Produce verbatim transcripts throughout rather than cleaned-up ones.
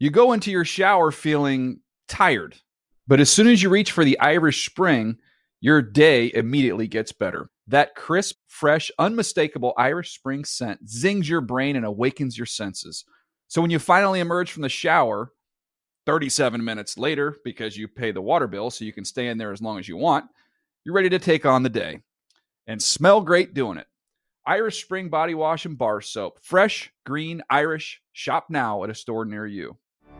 You go into your shower feeling tired, but as soon as you reach for the Irish Spring, your day immediately gets better. That crisp, fresh, unmistakable Irish Spring scent zings your brain and awakens your senses. So when you finally emerge from the shower, thirty-seven minutes later, because you pay the water bill so you can stay in there as long as you want, you're ready to take on the day. And smell great doing it. Irish Spring Body Wash and Bar Soap. Fresh, green, Irish. Shop now at a store near you.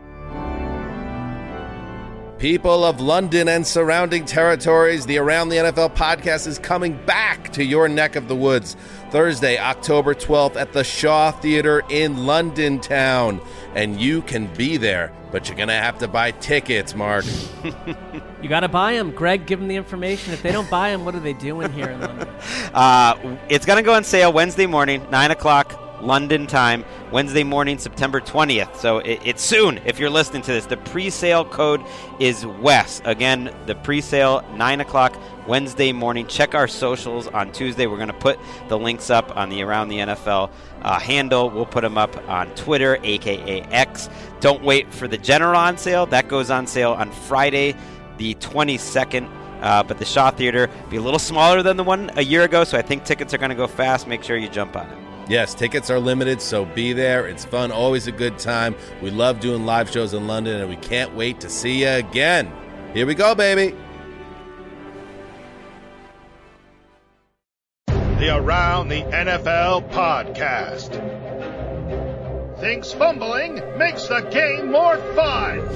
People of London and surrounding territories, the Around the N F L podcast is coming back to your neck of the woods Thursday, October twelfth at the Shaw Theatre in London town. And you can be there, but you're going to have to buy tickets, Mark. You got to buy them. Greg, give them the information. If they don't buy them, what are they doing here in London? Uh, it's going to go on sale Wednesday morning, nine o'clock. London time, Wednesday morning, September twentieth. So it, it's soon if you're listening to this. The pre-sale code is Wes. Again, the pre-sale, nine o'clock, Wednesday morning. Check our socials on Tuesday. We're going to put the links up on the Around the N F L uh, handle. We'll put them up on Twitter, a k a. X. Don't wait for the general on sale. That goes on sale on Friday, the twenty-second. Uh, but the Shaw Theatre be a little smaller than the one a year ago, so I think tickets are going to go fast. Make sure you jump on it. Yes, tickets are limited, so be there. It's fun, always a good time. We love doing live shows in London, and we can't wait to see you again. Here we go, baby. The Around the N F L podcast. Thinks fumbling makes the game more fun.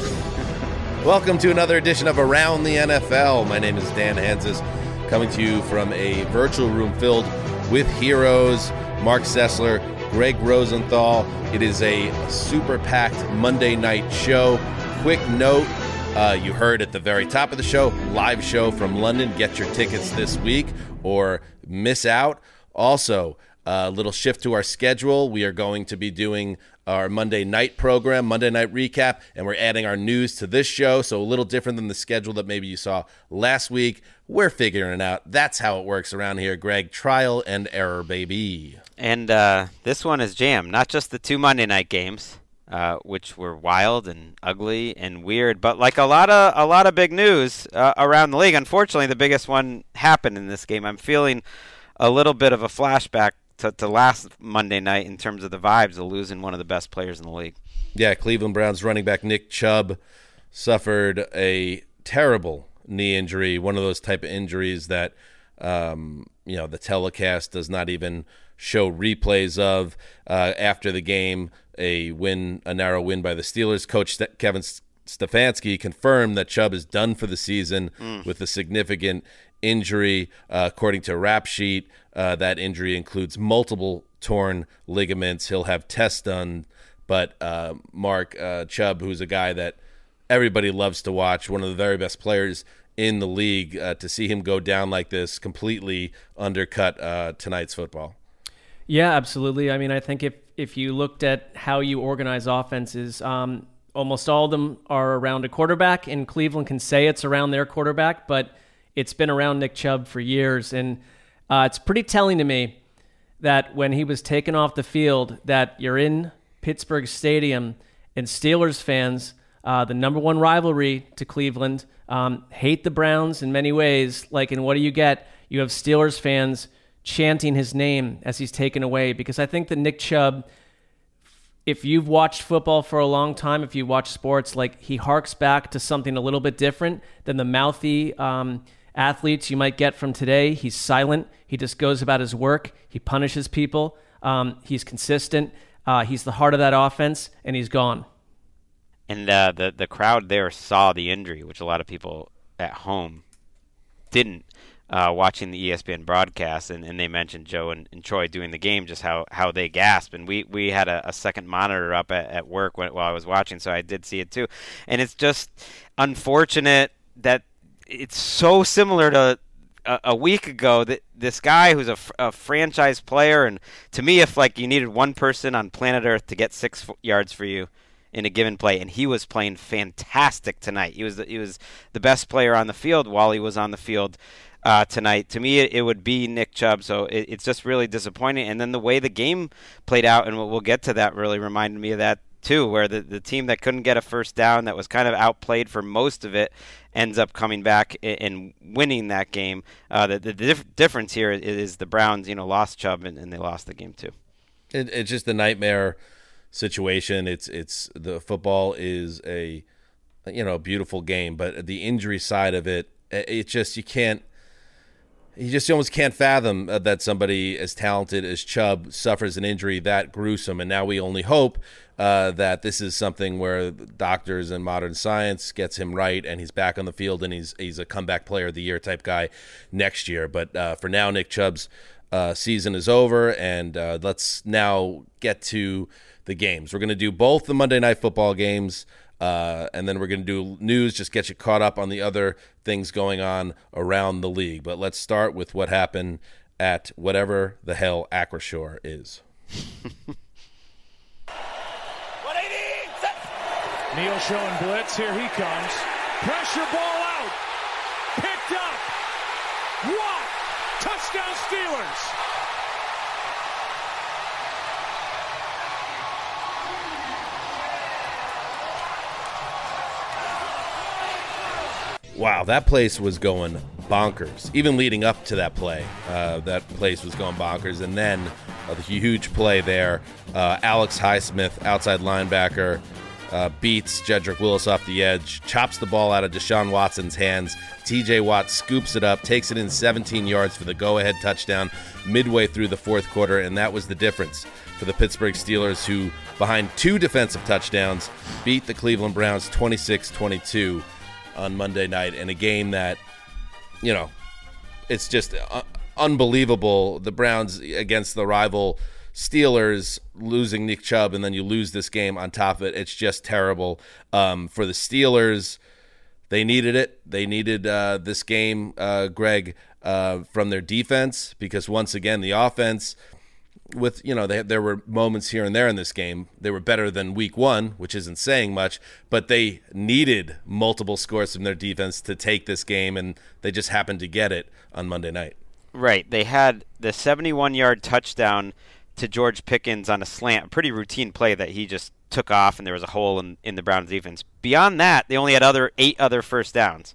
Welcome to another edition of Around the N F L. My name is Dan Hansis, coming to you from a virtual room filled with heroes. Mark Sessler, Greg Rosenthal. It is a super-packed Monday night show. Quick note, uh, you heard at the very top of the show, live show from London. Get your tickets this week or miss out. Also, a little shift to our schedule. We are going to be doing our Monday night program, Monday Night Recap, and we're adding our news to this show, so a little different than the schedule that maybe you saw last week. We're figuring it out. That's how it works around here, Greg. Trial and error, baby. And uh, this one is jammed. Not just the two Monday night games, uh, which were wild and ugly and weird, but like a lot of a lot of big news uh, around the league. Unfortunately, the biggest one happened in this game. I'm feeling a little bit of a flashback to, to last Monday night in terms of the vibes of losing one of the best players in the league. Yeah, Cleveland Browns running back Nick Chubb suffered a terrible knee injury, one of those type of injuries that um, you know the telecast does not even show replays of. Uh, after the game, a win, a narrow win by the Steelers. Coach St- Kevin Stefanski confirmed that Chubb is done for the season mm. with a significant injury. Uh, according to Rap Sheet, uh, that injury includes multiple torn ligaments. He'll have tests done, but uh, Mark uh, Chubb, who's a guy that everybody loves to watch, one of the very best players in the league, uh, to see him go down like this completely undercut uh, tonight's football. Yeah, absolutely. I mean, I think if, if you looked at how you organize offenses, um, almost all of them are around a quarterback, and Cleveland can say it's around their quarterback, but it's been around Nick Chubb for years. And uh, it's pretty telling to me that when he was taken off the field, that you're in Pittsburgh Stadium and Steelers fans, uh, the number one rivalry to Cleveland, um, hate the Browns in many ways. Like, and what do you get? You have Steelers fans chanting his name as he's taken away, because I think that Nick Chubb, if you've watched football for a long time, if you watch sports, like, he harks back to something a little bit different than the mouthy um, athletes you might get from today. He's silent. He just goes about his work. He punishes people. Um, he's consistent. Uh, he's the heart of that offense, and he's gone. And uh, the the crowd there saw the injury, which a lot of people at home didn't. Uh, watching the E S P N broadcast, and, and they mentioned Joe and, and Troy doing the game, just how, how they gasped. And we, we had a, a second monitor up at, at work when, while I was watching, so I did see it too. And it's just unfortunate that it's so similar to a, a week ago, that this guy who's a, a franchise player, and to me, if like you needed one person on planet Earth to get six f- yards for you in a given play, and he was playing fantastic tonight. He was the, he was the best player on the field while he was on the field Uh, tonight. To me, it, it would be Nick Chubb, so it, it's just really disappointing. And then the way the game played out, and we'll, we'll get to that, really reminded me of that too, where the, the team that couldn't get a first down, that was kind of outplayed for most of it, ends up coming back and winning that game. Uh, the the dif- difference here is the Browns, you know, lost Chubb and, and they lost the game too. It, it's just a nightmare situation. It's it's the football is a you know a beautiful game, but the injury side of it, it just you can't. You just almost can't fathom that somebody as talented as Chubb suffers an injury that gruesome. And now we only hope uh, that this is something where doctors and modern science gets him right and he's back on the field and he's he's a comeback player of the year type guy next year. But uh, for now, Nick Chubb's uh, season is over, and uh, let's now get to the games. We're going to do both the Monday Night Football games. Uh, and then we're going to do news, just get you caught up on the other things going on around the league. But let's start with what happened at whatever the hell Acrisure is. Neal showing blitz. Here he comes. Pressure ball out. Picked up. What? Touchdown Steelers. Wow, that place was going bonkers. Even leading up to that play, uh, that place was going bonkers. And then uh, the huge play there, uh, Alex Highsmith, outside linebacker, uh, beats Jedrick Willis off the edge, chops the ball out of Deshaun Watson's hands. T J Watt scoops it up, takes it in seventeen yards for the go-ahead touchdown midway through the fourth quarter, and that was the difference for the Pittsburgh Steelers, who, behind two defensive touchdowns, beat the Cleveland Browns twenty-six twenty-two. On Monday night, in a game that, you know, it's just uh, unbelievable. The Browns against the rival Steelers, losing Nick Chubb, and then you lose this game on top of it. It's just terrible. Um, for the Steelers, they needed it. They needed uh, this game, uh, Greg, uh, from their defense, because once again, the offense, with, you know, they, there were moments here and there in this game. They were better than week one, which isn't saying much, but they needed multiple scores from their defense to take this game, and they just happened to get it on Monday night. Right. They had the seventy-one-yard touchdown to George Pickens on a slant, a pretty routine play that he just took off, and there was a hole in, in the Browns defense. Beyond that, they only had other eight other first downs,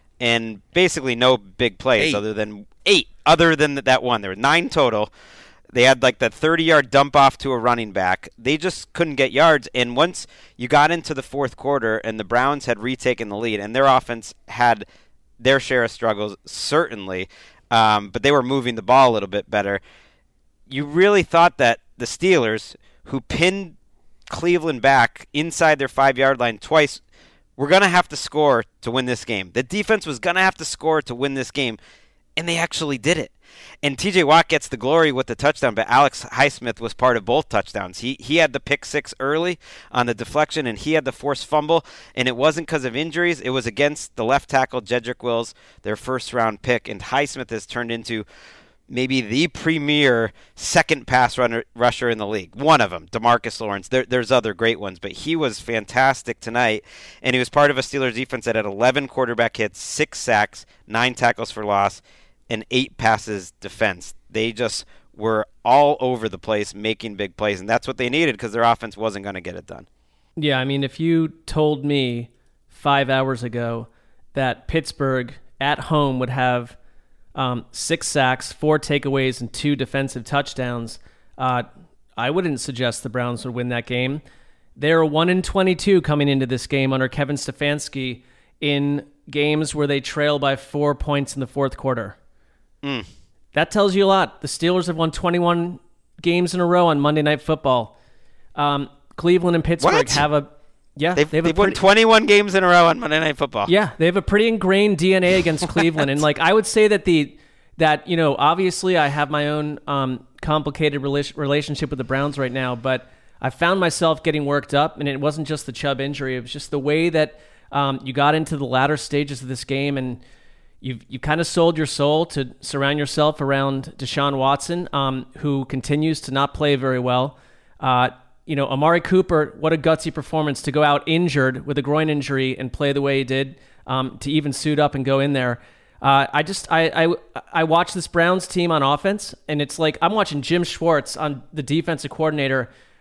and basically no big plays eight. other than eight, other than that one. There were nine total. They had like that thirty-yard dump off to a running back. They just couldn't get yards. And once you got into the fourth quarter and the Browns had retaken the lead, and their offense had their share of struggles, certainly, um, but they were moving the ball a little bit better, you really thought that the Steelers, who pinned Cleveland back inside their five-yard line twice, were going to have to score to win this game. The defense was going to have to score to win this game, and they actually did it. And T J Watt gets the glory with the touchdown, but Alex Highsmith was part of both touchdowns. He he had the pick six early on the deflection, and he had the forced fumble, and it wasn't because of injuries. It was against the left tackle, Jedrick Wills, their first-round pick, and Highsmith has turned into maybe the premier second pass runner, rusher in the league. One of them, DeMarcus Lawrence. There, there's other great ones, but he was fantastic tonight, and he was part of a Steelers defense that had eleven quarterback hits, six sacks, nine tackles for loss, and eight passes defense. They just were all over the place making big plays, and that's what they needed because their offense wasn't going to get it done. Yeah, I mean, if you told me five hours ago that Pittsburgh at home would have um, six sacks, four takeaways, and two defensive touchdowns, uh, I wouldn't suggest the Browns would win that game. They're one and twenty-two coming into this game under Kevin Stefanski in games where they trail by four points in the fourth quarter. Mm. That tells you a lot. The Steelers have won twenty-one games in a row on Monday Night Football. Um, Cleveland and Pittsburgh what? have a yeah. They've, they have they've a pretty, won twenty-one games in a row on Monday Night Football. Yeah, they have a pretty ingrained D N A against Cleveland, and like I would say that the that you know obviously I have my own um, complicated rela- relationship with the Browns right now, but I found myself getting worked up, and it wasn't just the Chubb injury; it was just the way that um, you got into the latter stages of this game and. You've you kind of sold your soul to surround yourself around Deshaun Watson, um, who continues to not play very well. Uh, you know, Amari Cooper, what a gutsy performance to go out injured with a groin injury and play the way he did, um, to even suit up and go in there. Uh, I just I, I I watch this Browns team on offense, and it's like I'm watching Jim Schwartz on the defensive coordinator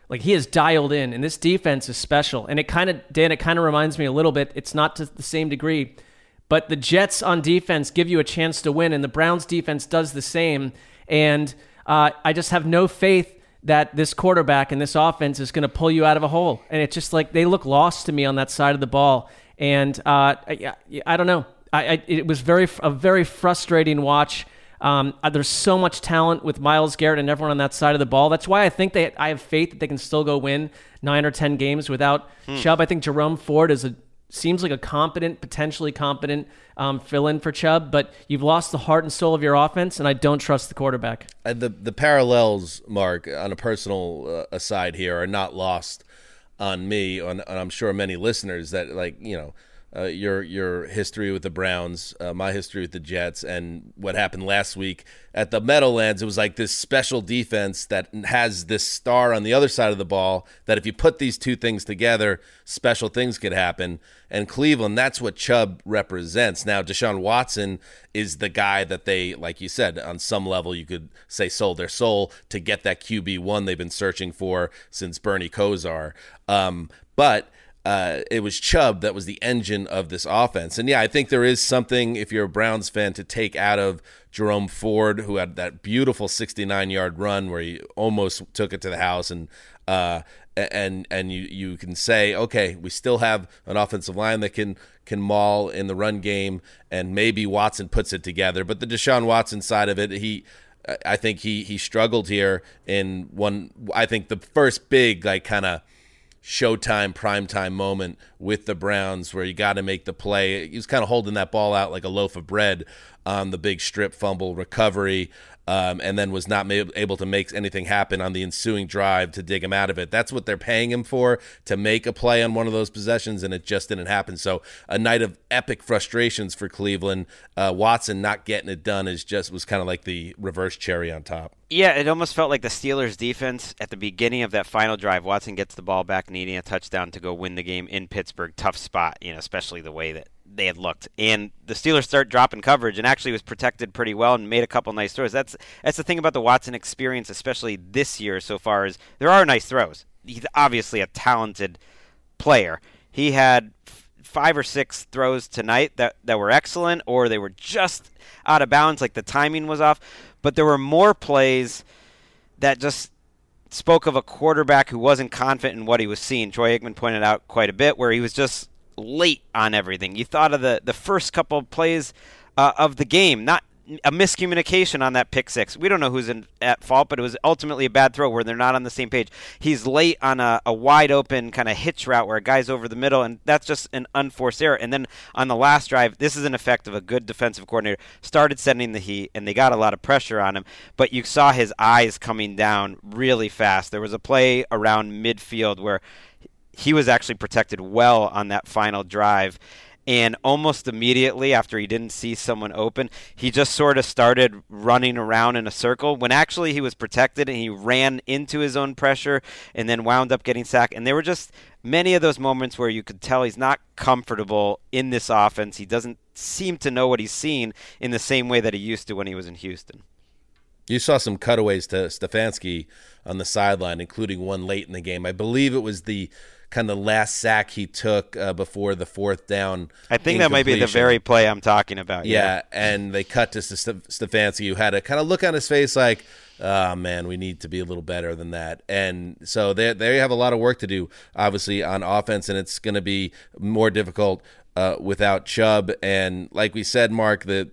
Like, he is dialed in, and this defense is special. And it kind of, Dan, it kind of reminds me a little bit. It's not to the same degree, but the Jets on defense give you a chance to win, and the Browns defense does the same. And uh, I just have no faith that this quarterback and this offense is going to pull you out of a hole. And it's just like they look lost to me on that side of the ball. And uh, I, I don't know. I, I, it was very a very frustrating watch. Um, there's so much talent with Myles Garrett and everyone on that side of the ball. That's why I think they. I have faith that they can still go win nine or ten games without hmm. Chubb. I think Jerome Ford is a seems like a competent, potentially competent um, fill-in for Chubb, but you've lost the heart and soul of your offense, and I don't trust the quarterback. Uh, the the parallels, Mark, on a personal uh, aside here, are not lost on me, on, and I'm sure many listeners that, like, you know, uh, your your history with the Browns, uh, my history with the Jets, and what happened last week at the Meadowlands. It was like this special defense that has this star on the other side of the ball that if you put these two things together, special things could happen. And Cleveland, that's what Chubb represents. Now, Deshaun Watson is the guy that they, like you said, on some level you could say sold their soul to get that Q B one they've been searching for since Bernie Kosar. Um, but Uh, it was Chubb that was the engine of this offense. And, yeah, I think there is something, if you're a Browns fan, to take out of Jerome Ford, who had that beautiful sixty-nine-yard run where he almost took it to the house. And uh, and and you, you can say, okay, we still have an offensive line that can, can maul in the run game, and maybe Watson puts it together. But the Deshaun Watson side of it, he – I think he, he struggled here in one – I think the first big, like, kind of – Showtime, primetime moment with the Browns where you got to make the play. He was kind of holding that ball out like a loaf of bread on the big strip fumble recovery, um, and then was not able to make anything happen on the ensuing drive to dig him out of it. That's what they're paying him for, to make a play on one of those possessions, and it just didn't happen. So a night of epic frustrations for Cleveland. Uh, Watson not getting it done is just was kind of like the reverse cherry on top. Yeah, it almost felt like the Steelers' defense at the beginning of that final drive. Watson gets the ball back, needing a touchdown to go win the game in Pittsburgh. Tough spot, you know, especially the way that they had looked. And the Steelers start dropping coverage and actually was protected pretty well and made a couple nice throws. That's that's the thing about the Watson experience, especially this year so far, is there are nice throws. He's obviously a talented player. He had f- five or six throws tonight that, that were excellent, or they were just out of bounds, like the timing was off. But there were more plays that just spoke of a quarterback who wasn't confident in what he was seeing. Troy Aikman pointed out quite a bit where he was just late on everything. You thought of the, the first couple of plays uh, of the game, not a miscommunication on that pick six. We don't know who's in, at fault, but it was ultimately a bad throw where they're not on the same page. He's late on a, a wide open kind of hitch route where a guy's over the middle, and that's just an unforced error. And then on the last drive, this is an effect of a good defensive coordinator, started sending the heat, and they got a lot of pressure on him, but you saw his eyes coming down really fast. There was a play around midfield where he was actually protected well on that final drive. And almost immediately after he didn't see someone open, he just sort of started running around in a circle when actually he was protected, and he ran into his own pressure and then wound up getting sacked. And there were just many of those moments where you could tell he's not comfortable in this offense. He doesn't seem to know what he's seeing in the same way that he used to when he was in Houston. You saw some cutaways to Stefanski on the sideline, including one late in the game. I believe it was the kind of last sack he took uh, before the fourth down. I think that might be the very play I'm talking about. Yeah, yeah. And they cut to Stefanski, who had a kind of look on his face like, oh, man, we need to be a little better than that. And so they they have a lot of work to do, obviously, on offense, and it's going to be more difficult uh, without Chubb. And like we said, Mark, the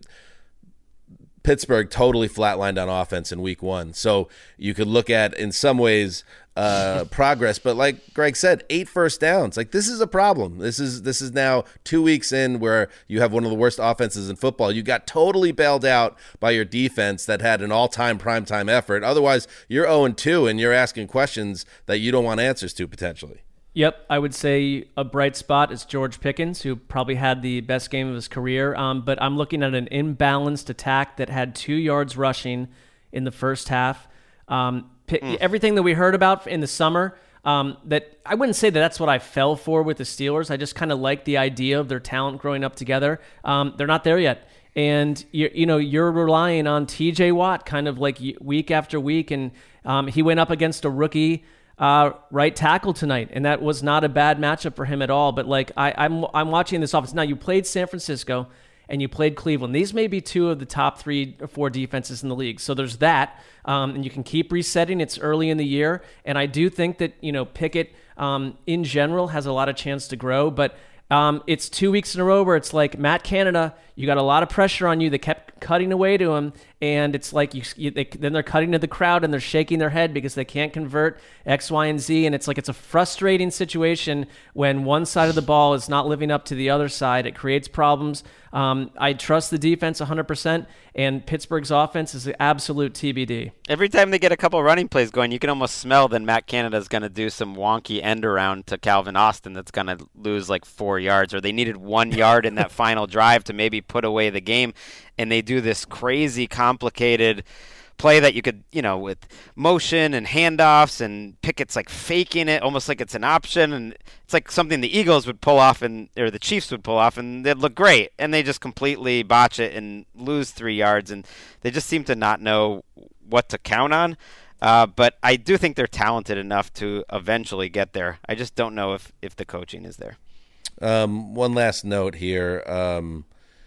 Pittsburgh totally flatlined on offense in week one. So you could look at, in some ways, uh, progress. But like Greg said, eight first downs. Like, this is a problem. This is this is now two weeks in where you have one of the worst offenses in football. You got totally bailed out by your defense that had an all-time primetime effort. Otherwise, you're oh and two, and you're asking questions that you don't want answers to, potentially. Yep, I would say a bright spot is George Pickens, who probably had the best game of his career. Um, but I'm looking at an imbalanced attack that had two yards rushing in the first half. Um, P- mm. Everything that we heard about in the summer, um, that I wouldn't say that that's what I fell for with the Steelers. I just kind of like the idea of their talent growing up together. Um, they're not there yet. And, you, you know, you're relying on T J Watt kind of like week after week. And um, he went up against a rookie uh, right tackle tonight, and that was not a bad matchup for him at all. But like I, I'm I'm watching this offense now. You played San Francisco and you played Cleveland. These may be two of the top three or four defenses in the league. So there's that, um, and you can keep resetting. It's early in the year, and I do think that you know Pickett um, in general has a lot of chance to grow, but. Um, it's two weeks in a row where it's like Matt Canada, you got a lot of pressure on you. They kept cutting away to him, and it's like you, you they, then they're cutting to the crowd and they're shaking their head because they can't convert X, Y, and Z. And it's like it's a frustrating situation when one side of the ball is not living up to the other side. It creates problems. Um, I trust the defense one hundred percent, and Pittsburgh's offense is an absolute T B D. Every time they get a couple running plays going, you can almost smell that Matt Canada's going to do some wonky end around to Calvin Austin that's going to lose like four yards, or they needed one yard in that final drive to maybe put away the game, and they do this crazy complicated play that you could, you know, with motion and handoffs, and Pickett's like faking it almost like it's an option, and it's like something the Eagles would pull off and or the Chiefs would pull off and they'd look great, and they just completely botch it and lose three yards, and they just seem to not know what to count on. Uh, but I do think they're talented enough to eventually get there. I just don't know if, if the coaching is there. Um, one last note here. Um,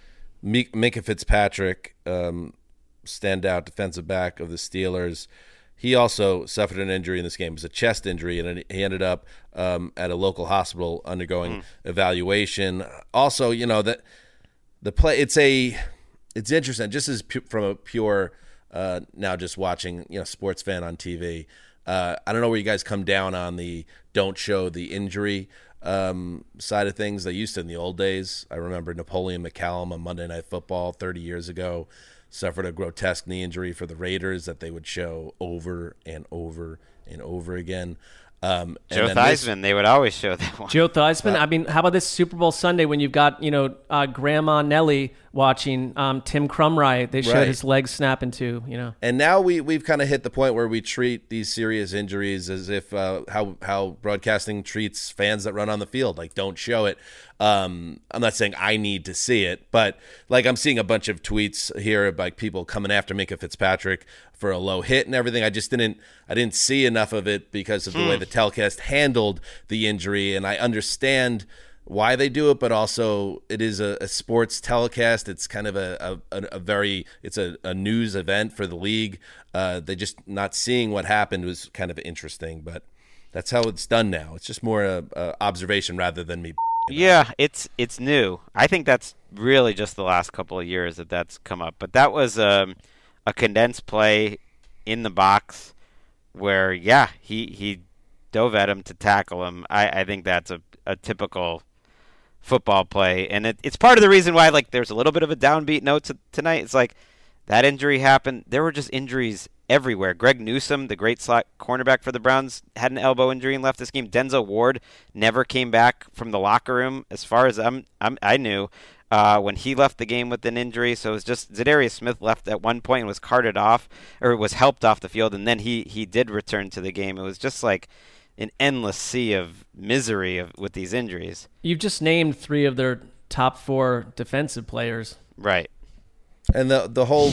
Minkah Fitzpatrick, um, standout defensive back of the Steelers, he also suffered an injury in this game. It was a chest injury, and he ended up um, at a local hospital undergoing mm. evaluation. Also, you know, that the play, it's a, it's interesting, just as pu- from a pure, uh, now just watching, you know, sports fan on T V. Uh, I don't know where you guys come down on the don't show the injury um, side of things. They used to in the old days. I remember Napoleon McCallum on Monday Night Football thirty years ago suffered a grotesque knee injury for the Raiders that they would show over and over and over again. Um, Joe Theismann, they would always show that one. Joe Theismann. Uh, I mean, how about this Super Bowl Sunday when you've got, you know, uh, Grandma Nellie watching um, Tim Crumry? They showed right. his legs snapping too, you know. And now we, we've kind of hit the point where we treat these serious injuries as if uh, how, how broadcasting treats fans that run on the field. Like, don't show it. Um, I'm not saying I need to see it, but like I'm seeing a bunch of tweets here about people coming after Minkah Fitzpatrick for a low hit and everything. I just didn't I didn't see enough of it because of the hmm. way the telecast handled the injury, and I understand why they do it, but also it is a, a sports telecast. It's kind of a a, a very it's a, a news event for the league. Uh, they just not seeing what happened was kind of interesting, but that's how it's done now. It's just more a, a observation rather than me. Yeah, it's it's new. I think that's really just the last couple of years that that's come up. But that was um, a condensed play in the box where, yeah, he, he dove at him to tackle him. I, I think that's a, a typical football play. And it, it's part of the reason why, like, there's a little bit of a downbeat note to, tonight. It's like that injury happened. There were just injuries everywhere. Greg Newsome, the great slot cornerback for the Browns, had an elbow injury and left this game. Denzel Ward never came back from the locker room, as far as I'm, I'm I knew, uh, when he left the game with an injury. So it was just Zadarius Smith left at one point and was carted off, or was helped off the field, and then he he did return to the game. It was just like an endless sea of misery of, with these injuries. You've just named three of their top four defensive players. Right. And the the whole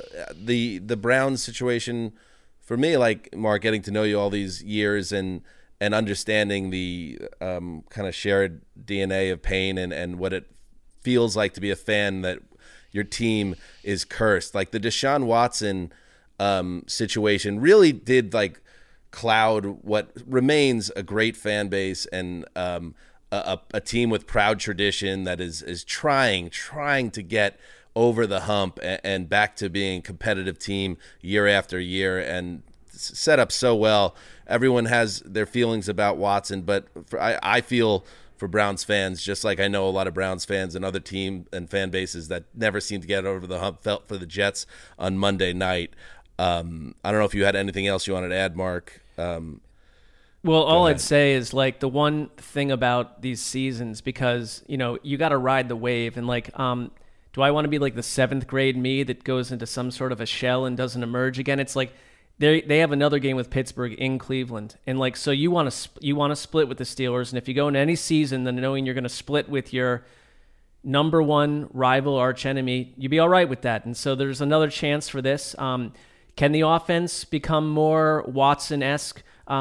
the the Browns situation for me, like Mark, getting to know you all these years and and understanding the um, kind of shared D N A of pain and, and what it feels like to be a fan that your team is cursed. Like the Deshaun Watson um, situation really did like cloud what remains a great fan base and um, a, a team with proud tradition that is is trying trying to get over the hump and back to being a competitive team year after year and set up so well. Everyone has their feelings about Watson, but for, I, I feel for Browns fans, just like I know a lot of Browns fans and other team and fan bases that never seem to get over the hump, felt for the Jets on Monday night. Um, I don't know if you had anything else you wanted to add, Mark. Um, well, all I'd say is like the one thing about these seasons, because, you know, you got to ride the wave and like, um, do I want to be like the seventh grade me that goes into some sort of a shell and doesn't emerge again? It's like they they have another game with Pittsburgh in Cleveland, and like so you want to sp- you want to split with the Steelers, and if you go into any season, then knowing you're going to split with your number one rival archenemy, you'd be all right with that. And so there's another chance for this. Um, can the offense become more Watson-esque? Um,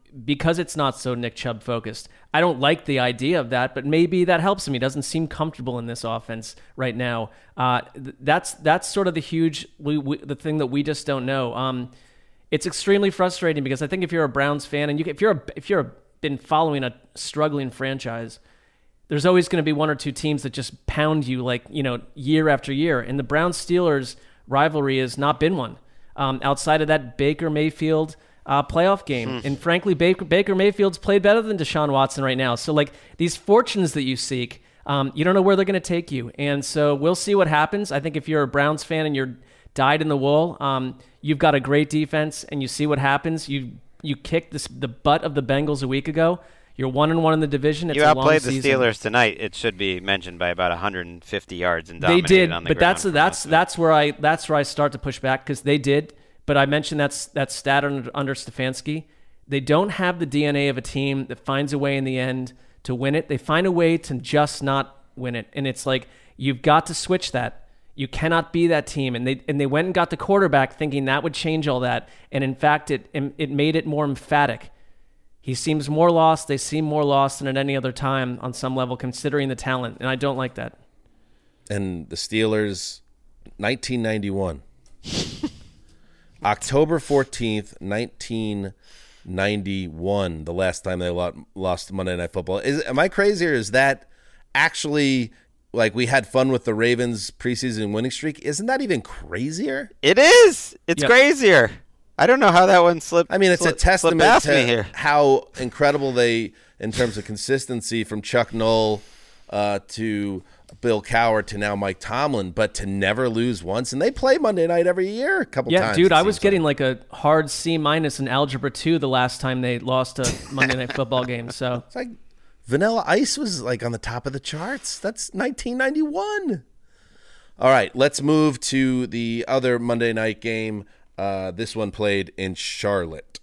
because it's not so Nick Chubb focused. I don't like the idea of that, but maybe that helps him. He doesn't seem comfortable in this offense right now. Uh, th- that's that's sort of the huge we, we, the thing that we just don't know. Um, it's extremely frustrating because I think if you're a Browns fan and you if you're a, if you're a, been following a struggling franchise, there's always going to be one or two teams that just pound you like you know year after year. And the Browns Steelers rivalry has not been one. Um, outside of that Baker Mayfield Uh, playoff game. Hmm. And frankly, Baker, Baker Mayfield's played better than Deshaun Watson right now. So like these fortunes that you seek, um, you don't know where they're going to take you. And so we'll see what happens. I think if you're a Browns fan and you're dyed in the wool, um, you've got a great defense and you see what happens. You you kicked this, the butt of the Bengals a week ago. You're one and one in the division. It's you a long outplayed the season. Steelers tonight. It should be mentioned by about one hundred fifty yards and they dominated did, on the but ground that's that's that's where I that's where I start to push back because they did. But I mentioned that's that stat under, under Stefanski. They don't have the D N A of a team that finds a way in the end to win it. They find a way to just not win it. And it's like, you've got to switch that. You cannot be that team. And they and they went and got the quarterback thinking that would change all that. And in fact, it it made it more emphatic. He seems more lost. They seem more lost than at any other time on some level, considering the talent. And I don't like that. And the Steelers, nineteen ninety-one. October fourteenth, nineteen ninety-one, the last time they lost Monday Night Football. Is am I crazy, or is that actually, like, we had fun with the Ravens preseason winning streak? Isn't that even crazier? It is. It's yep. crazier. I don't know how that one slipped. I mean, it's slip, a testament to here. how incredible they, in terms of consistency, from Chuck Noll uh, to Bill Cowher to now Mike Tomlin, but to never lose once. And they play Monday night every year a couple yeah, times. Yeah, dude, I was getting like. like a hard C minus in Algebra two the last time they lost a Monday Night Football game. So it's like Vanilla Ice was like on the top of the charts. That's nineteen ninety-one. All right, let's move to the other Monday night game. Uh, this one played in Charlotte.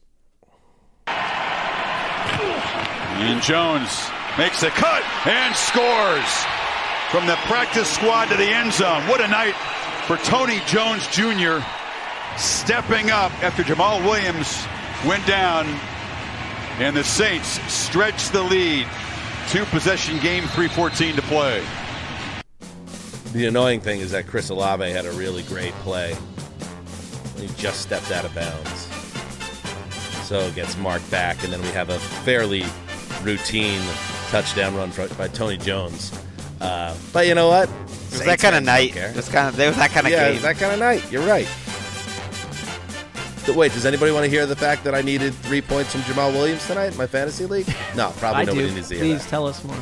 And Jones makes a cut and scores. From the practice squad to the end zone. What a night for Tony Jones Junior stepping up after Jamal Williams went down. And the Saints stretch the lead. Two-possession game, three fourteen to play. The annoying thing is that Chris Olave had a really great play. He just stepped out of bounds. So it gets marked back, and then we have a fairly routine touchdown run by Tony Jones. Uh, but you know what? It was that kind of night. It was kind of, it was that kind of yeah, game. it was that kind of night. You're right. But wait, does anybody want to hear the fact that I needed three points from Jamal Williams tonight in my fantasy league? No, probably I nobody do. needs to hear Please that. tell us more.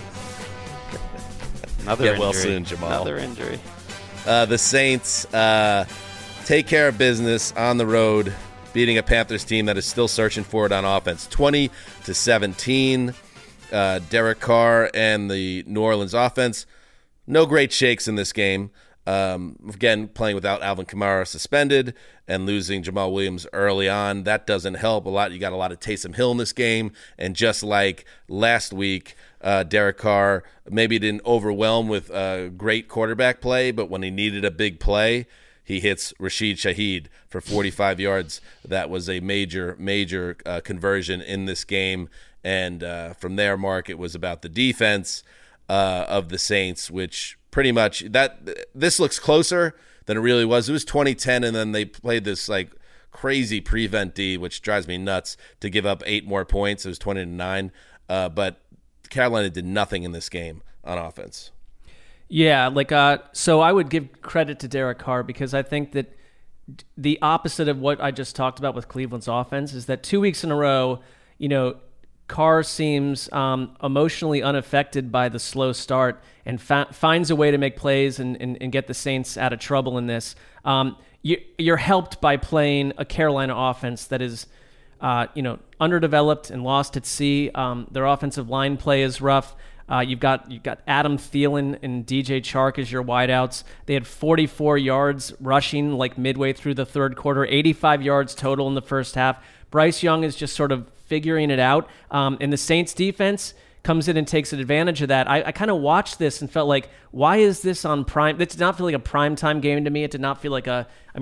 Another Get injury. well soon, Jamal. Another injury. Uh, the Saints uh, take care of business on the road, beating a Panthers team that is still searching for it on offense. twenty to seventeen. Uh, Derek Carr and the New Orleans offense. No great shakes in this game. Um, again, playing without Alvin Kamara suspended and losing Jamal Williams early on. That doesn't help a lot. You got a lot of Taysom Hill in this game. And just like last week, uh, Derek Carr maybe didn't overwhelm with uh, great quarterback play, but when he needed a big play, he hits Rashid Shaheed for forty-five yards. That was a major, major uh, conversion in this game. And uh, from there, Mark, it was about the defense uh, of the Saints, which pretty much that this looks closer than it really was. It was twenty ten, and then they played this like crazy prevent D, which drives me nuts, to give up eight more points. It was twenty to nine, uh, but Carolina did nothing in this game on offense. Yeah, like uh, so I would give credit to Derek Carr because I think that the opposite of what I just talked about with Cleveland's offense is that two weeks in a row, you know, Carr seems um, emotionally unaffected by the slow start and fa- finds a way to make plays and, and, and get the Saints out of trouble in this. Um, you, you're helped by playing a Carolina offense that is, uh, you know, underdeveloped and lost at sea. Um, their offensive line play is rough. Uh, you've got you've got Adam Thielen and D J Chark as your wideouts. They had forty-four yards rushing like midway through the third quarter, eighty-five yards total in the first half. Bryce Young is just sort of figuring it out. Um, and the Saints defense comes in and takes advantage of that. I, I kind of watched this and felt like, why is this on prime? It did not feel like a primetime game to me. It did not feel like a, I mean, it,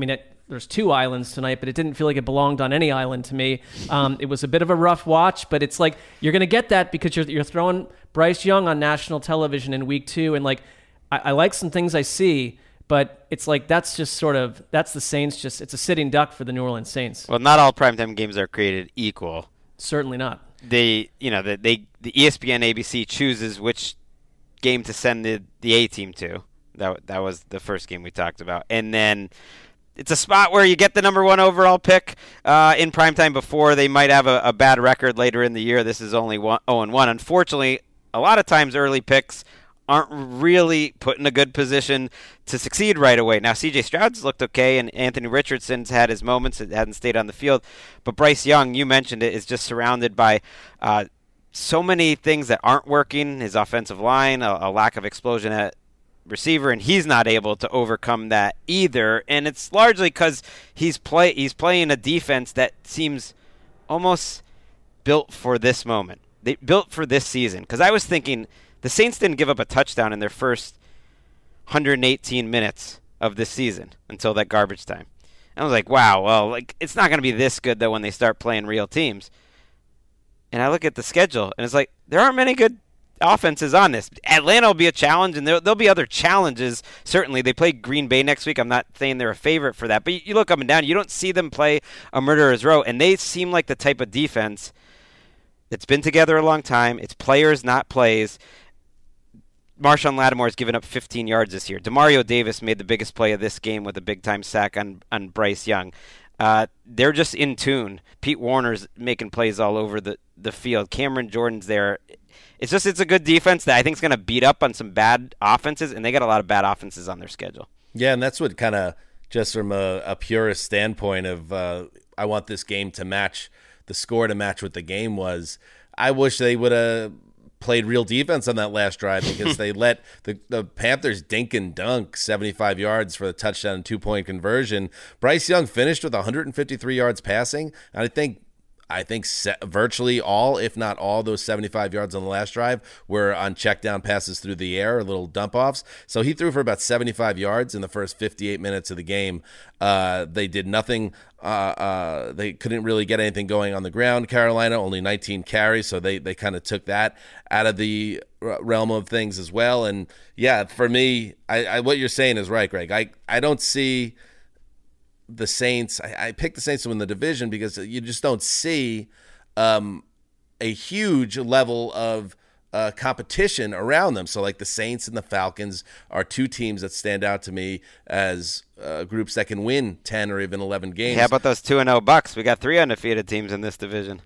there's two islands tonight, but it didn't feel like it belonged on any island to me. Um, it was a bit of a rough watch, but it's like you're going to get that because you're you're throwing Bryce Young on national television in week two, and like I, I like some things I see, but it's like that's just sort of that's the Saints. Just it's a sitting duck for the New Orleans Saints. Well, not all primetime games are created equal. Certainly not. They, you know, the, they the E S P N A B C chooses which game to send the the A team to. That that was the first game we talked about, and then it's a spot where you get the number one overall pick uh, in primetime before they might have a, a bad record later in the year. This is only one, oh and one. Unfortunately, a lot of times early picks aren't really put in a good position to succeed right away. Now, C J Stroud's looked okay, and Anthony Richardson's had his moments. It hadn't stayed on the field. But Bryce Young, you mentioned it, is just surrounded by uh, so many things that aren't working. His offensive line, a, a lack of explosion at receiver, and he's not able to overcome that either. And it's largely because he's play he's playing a defense that seems almost built for this moment. They built for this season. Because I was thinking the Saints didn't give up a touchdown in their first one hundred eighteen minutes of this season until that garbage time. And I was like, wow, well, like it's not going to be this good though when they start playing real teams. And I look at the schedule, and it's like there aren't many good offenses on this. Atlanta will be a challenge, and there, there'll be other challenges. Certainly, they play Green Bay next week. I'm not saying they're a favorite for that, but you, you look up and down, you don't see them play a murderer's row, and they seem like the type of defense that's been together a long time. It's players, not plays. Marshawn Lattimore's given up fifteen yards this year. Demario Davis made the biggest play of this game with a big-time sack on, on Bryce Young. Uh, they're just in tune. Pete Warner's making plays all over the, the field. Cameron Jordan's there. It's just it's a good defense that I think is going to beat up on some bad offenses, and they got a lot of bad offenses on their schedule. Yeah, and that's what kind of, just from a, a purist standpoint of uh, I want this game to match, the score to match what the game was, I wish they would have played real defense on that last drive because they let the, the Panthers dink and dunk seventy-five yards for the touchdown and two-point conversion. Bryce Young finished with one hundred fifty-three yards passing, and I think I think virtually all, if not all, those seventy-five yards on the last drive were on check down passes through the air, little dump offs. So he threw for about seventy-five yards in the first fifty-eight minutes of the game. Uh, they did nothing. Uh, uh, they couldn't really get anything going on the ground. Carolina, only nineteen carries, so they, they kind of took that out of the realm of things as well. And, yeah, for me, I, I, what you're saying is right, Greg. I, I don't see the Saints. I, I picked the Saints to win the division because you just don't see um, a huge level of uh, competition around them. So like the Saints and the Falcons are two teams that stand out to me as uh, groups that can win ten or even eleven games. How about those two and oh Bucks? We got three undefeated teams in this division.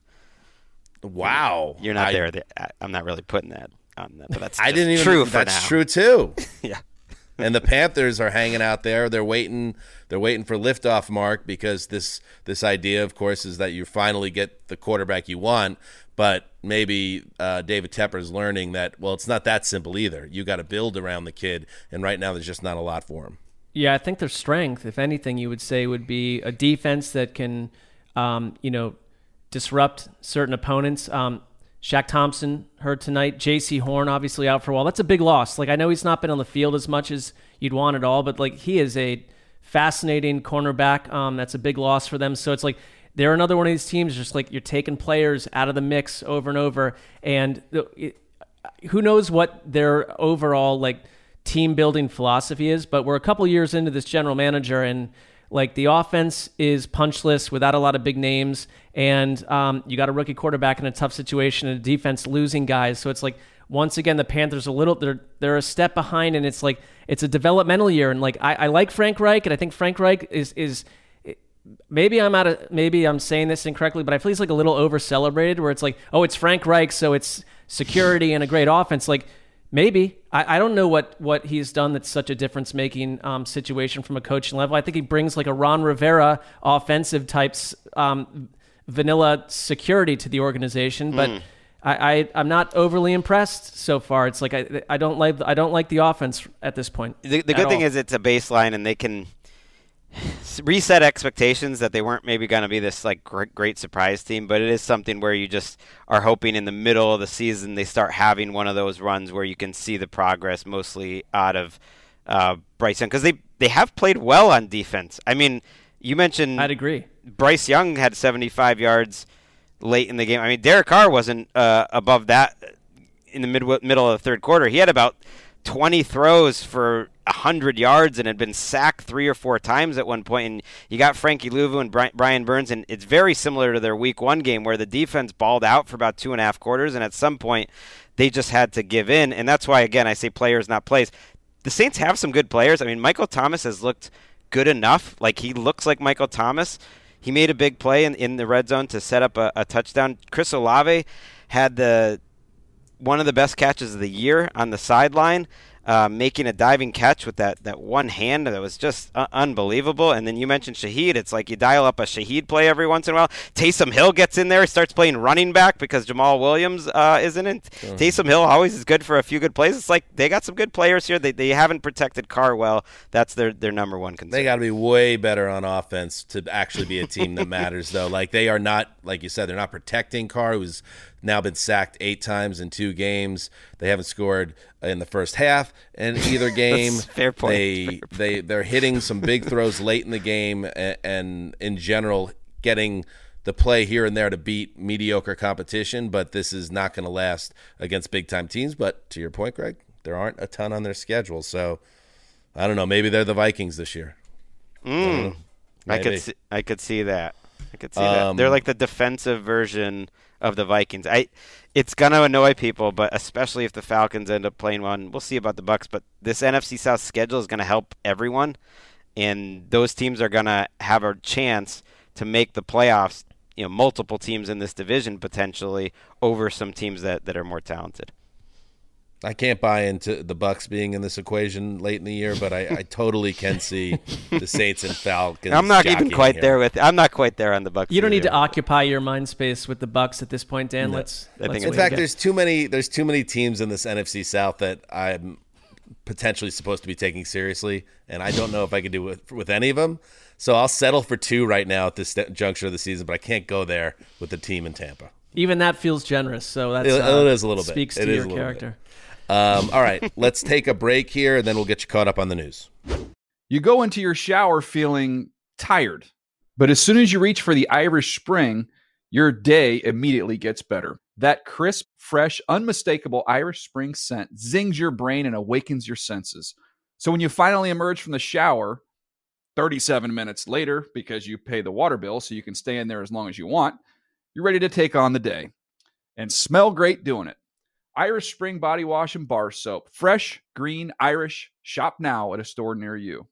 Wow. You're not I, there. I'm not really putting that on that, but that's I didn't even, true for That's now. true too. Yeah. And the Panthers are hanging out there. They're waiting. They're waiting for liftoff mark because this this idea, of course, is that you finally get the quarterback you want. But maybe uh, David Tepper's learning that, well, it's not that simple either. You got to build around the kid, and right now there's just not a lot for him. Yeah, I think their strength, if anything, you would say would be a defense that can, um, you know, disrupt certain opponents. Um, Shaq Thompson hurt tonight. J C Horn obviously out for a while. That's a big loss. Like I know he's not been on the field as much as you'd want at all, but like he is a fascinating cornerback. Um, that's a big loss for them. So it's like they're another one of these teams. Just like you're taking players out of the mix over and over, and it, who knows what their overall like team building philosophy is. But we're a couple years into this general manager, and like the offense is punchless without a lot of big names, and um, you got a rookie quarterback in a tough situation, and a defense losing guys. So it's like once again the Panthers a little they're they're a step behind, and it's like it's a developmental year. And like I, I like Frank Reich, and I think Frank Reich is is maybe I'm out of maybe I'm saying this incorrectly, but I feel he's like a little over celebrated. Where it's like, oh, it's Frank Reich, so it's security and a great offense. Like maybe. I, I don't know what, what he's done that's such a difference-making um, situation from a coaching level. I think he brings like a Ron Rivera offensive types um, vanilla security to the organization, but mm. I, I, I'm not overly impressed so far. It's like I, I don't like I don't like the offense at this point. The, the good thing all. is it's a baseline, and they can reset expectations that they weren't maybe going to be this like great, great surprise team, but it is something where you just are hoping in the middle of the season they start having one of those runs where you can see the progress mostly out of uh, Bryce Young, because they, they have played well on defense. I mean, you mentioned I'd agree. Bryce Young had seventy-five yards late in the game. I mean, Derek Carr wasn't uh, above that in the mid- middle of the third quarter. He had about twenty throws for one hundred yards and had been sacked three or four times at one point. And you got Frankie Louvu and Bri- Brian Burns, and it's very similar to their week one game where the defense balled out for about two and a half quarters, and at some point they just had to give in. And that's why, again, I say players, not plays. The Saints have some good players. I mean, Michael Thomas has looked good enough. Like, he looks like Michael Thomas. He made a big play in, in the red zone to set up a, a touchdown. Chris Olave had the one of the best catches of the year on the sideline, uh, making a diving catch with that, that one hand that was just uh, unbelievable. And then you mentioned Shaheed. It's like you dial up a Shaheed play every once in a while. Taysom Hill gets in there. He starts playing running back because Jamal Williams uh, isn't in. Uh-huh. Taysom Hill always is good for a few good plays. It's like they got some good players here. They they haven't protected Carr well. That's their, their number one concern. They got to be way better on offense to actually be a team that matters, though. Like, they are not, like you said, they're not protecting Carr, who's now been sacked eight times in two games. They haven't scored in the first half in either game. Fair point. They Fair point. they they're hitting some big throws late in the game, and, and in general getting the play here and there to beat mediocre competition. But this is not going to last against big time teams. But to your point, Greg, there aren't a ton on their schedule, so I don't know. Maybe they're the Vikings this year. Mm. I, I could see, I could see that. I could see Um, that. They're like the defensive version of the Vikings. I, it's gonna annoy people, but especially if the Falcons end up playing one. We'll see about the Bucs, but this N F C South schedule is gonna help everyone, and those teams are gonna have a chance to make the playoffs. You know, multiple teams in this division potentially over some teams that, that are more talented. I can't buy into the Bucs being in this equation late in the year, but I, I totally can see the Saints and Falcons. I'm not even quite here. there with. I'm not quite there on the Bucs. You don't need either. to occupy your mind space with the Bucs at this point, Dan. No, let's. I think let's it In was fact, get- there's too many. There's too many teams in this N F C South that I'm potentially supposed to be taking seriously, and I don't know if I can do it with any of them. So I'll settle for two right now at this juncture of the season, but I can't go there with the team in Tampa. even that feels generous. So that's It- uh, it is a little bit. speaks It to is your a little character. Um, all right, let's take a break here, and then we'll get you caught up on the news. You go into your shower feeling tired, but as soon as you reach for the Irish Spring, your day immediately gets better. That crisp, fresh, unmistakable Irish Spring scent zings your brain and awakens your senses. So when you finally emerge from the shower, thirty-seven minutes later, because you pay the water bill so you can stay in there as long as you want, you're ready to take on the day and smell great doing it. Irish Spring Body Wash and Bar Soap. Fresh, green, Irish. Shop now at a store near you.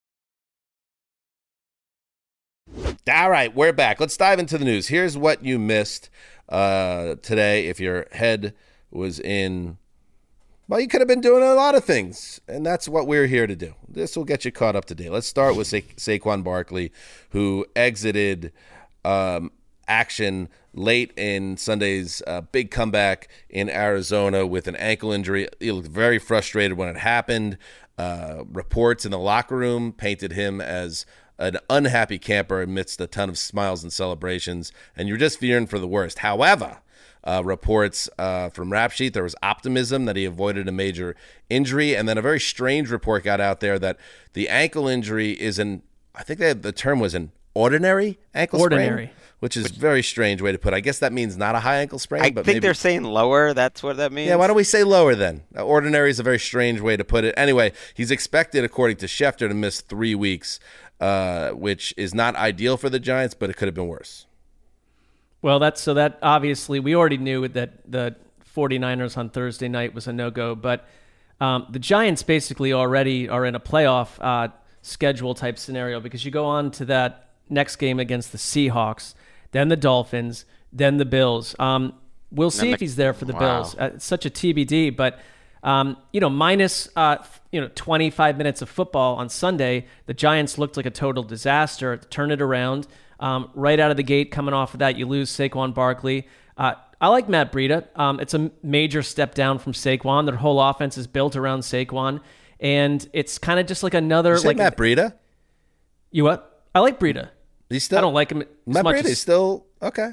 All right, we're back. Let's dive into the news. Here's what you missed uh, today. If your head was in, well, you could have been doing a lot of things, and that's what we're here to do. This will get you caught up to date. Let's start with Sa- Saquon Barkley, who exited um, action late in Sunday's uh, big comeback in Arizona with an ankle injury. He looked very frustrated when it happened. Uh, reports in the locker room painted him as an unhappy camper amidst a ton of smiles and celebrations, and you're just fearing for the worst. However, uh, reports uh, from Rap Sheet, there was optimism that he avoided a major injury, and then a very strange report got out there that the ankle injury is an, I think they, the term was an ordinary ankle Ordinary. sprain, which is a very strange way to put it. I guess that means not a high ankle sprain. I but think maybe, they're saying lower. That's what that means. yeah, why don't we say lower then? Uh, Ordinary is a very strange way to put it. Anyway, he's expected, according to Schefter, to miss three weeks, uh, which is not ideal for the Giants, but it could have been worse. Well, that's so that obviously we already knew that the 49ers on Thursday night was a no-go, but um, the Giants basically already are in a playoff uh, schedule type scenario because you go on to that next game against the Seahawks, then the Dolphins, then the Bills. Um, we'll see the- if he's there for the wow. Bills. Uh, it's such a T B D, but um, you know, minus uh, you know twenty-five minutes of football on Sunday, the Giants looked like a total disaster. Turn it around. Um, right out of the gate, coming off of that, you lose Saquon Barkley. Uh, I like Matt Breida. Um, it's a major step down from Saquon. Their whole offense is built around Saquon, and it's kind of just like another You say like Matt Breida? You what? I like Breida. He's still, I don't like him as Matt much Breida as is still okay.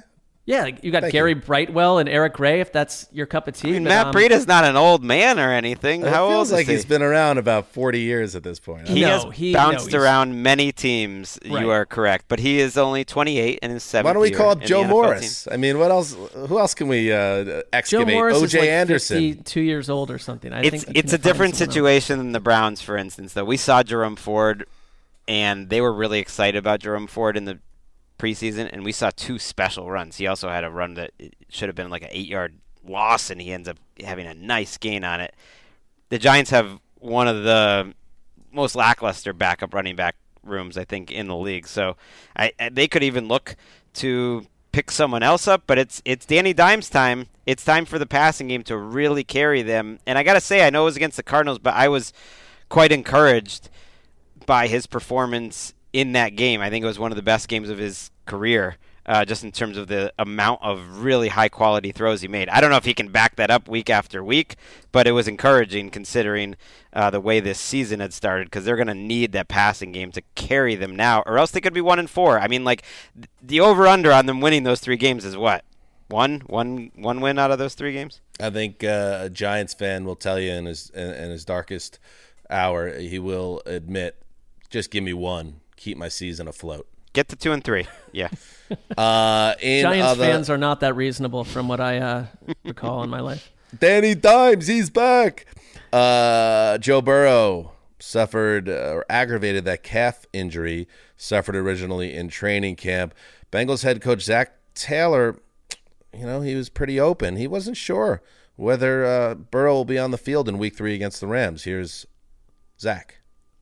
Yeah, like you got Thank Gary you. Brightwell and Eric Ray, if that's your cup of tea. I mean, but, Matt um, Breida's not an old man or anything. It How old feels is like he? he's been around about forty years at this point. He No, has he- bounced no, he's- around many teams. Right. You are correct, but he is only twenty-eight and his seventh. Why don't we year call up in the Joe N F L Morris? I mean, what else? Who else can we uh, Joe excavate? Morris O J is like Anderson. fifty-two years old or something. I It's think you it's can a different find someone else. situation than the Browns, for instance. Though we saw Jerome Ford, and they were really excited about Jerome Ford in the preseason, and we saw two special runs. He also had a run that it should have been like an eight-yard loss, and he ends up having a nice gain on it. The Giants have one of the most lackluster backup running back rooms, I think, in the league. So I, I they could even look to pick someone else up, but it's it's Danny Dimes' time. It's time for the passing game to really carry them. And I got to say, I know it was against the Cardinals, but I was quite encouraged by his performance in that game. I think it was one of the best games of his career, uh, just in terms of the amount of really high-quality throws he made. I don't know if he can back that up week after week, but it was encouraging considering uh, the way this season had started, because they're going to need that passing game to carry them now, or else they could be one and four. I mean, like, th- the over-under on them winning those three games is what? One, one, one win out of those three games? I think uh, a Giants fan will tell you in his in, in his darkest hour, he will admit, just give me one, keep my season afloat. Get to two and three. Yeah. Uh, in Giants other, fans are not that reasonable, from what I uh, recall in my life. Danny Dimes, he's back. Uh, Joe Burrow suffered uh, or aggravated that calf injury suffered originally in training camp. Bengals head coach Zach Taylor, you know, he was pretty open. He wasn't sure whether uh, Burrow will be on the field in week three against the Rams. Here's Zach.